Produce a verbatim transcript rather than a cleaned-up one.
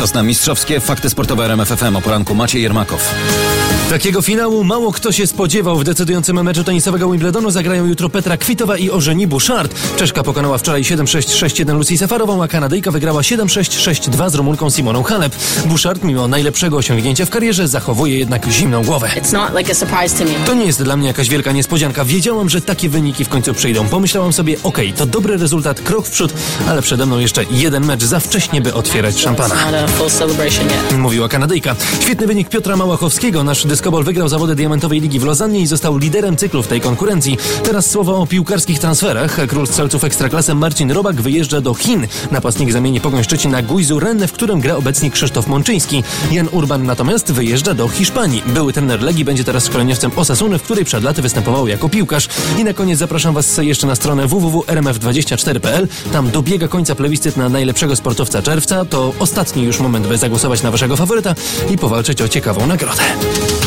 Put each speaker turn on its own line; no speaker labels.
Czas na mistrzowskie fakty sportowe R M F F M. O poranku Maciej Jermakow.
Takiego finału mało kto się spodziewał. W decydującym meczu tenisowego Wimbledonu zagrają jutro Petra Kvitova i Eugenie Bouchard. Czeszka pokonała wczoraj siedem sześć sześć jeden Lucy Safarową, a Kanadyjka wygrała siedem sześć sześć dwa z Rumunką Simoną Halep. Bouchard, mimo najlepszego osiągnięcia w karierze, zachowuje jednak zimną głowę. To nie jest dla mnie jakaś wielka niespodzianka. Wiedziałam, że takie wyniki w końcu przyjdą. Pomyślałam sobie, okej, okay, to dobry rezultat, krok w przód, ale przede mną jeszcze jeden mecz, za wcześnie, by otwierać szampana. Mówiła Kanadyjka. Świetny wynik Piotra Małachowskiego. Nasz dyskobol wygrał zawody Diamentowej Ligi w Lozannie i został liderem cyklu w tej konkurencji. Teraz słowo o piłkarskich transferach. Król strzelców Ekstraklasy Marcin Robak wyjeżdża do Chin. Napastnik zamieni Pogoń Szczecin na Guizhou Rennę, w którym gra obecnie Krzysztof Mączyński. Jan Urban natomiast wyjeżdża do Hiszpanii. Były trener Legii będzie teraz szkoleniowcem Osasuny, w której przed laty występował jako piłkarz. I na koniec zapraszam Was jeszcze na stronę w w w kropka r m f dwadzieścia cztery kropka p l. Tam dobiega końca plebiscyt na najlepszego sportowca czerwca. To ostatni już moment, by zagłosować na Waszego faworyta i powalczyć o ciekawą nagrodę.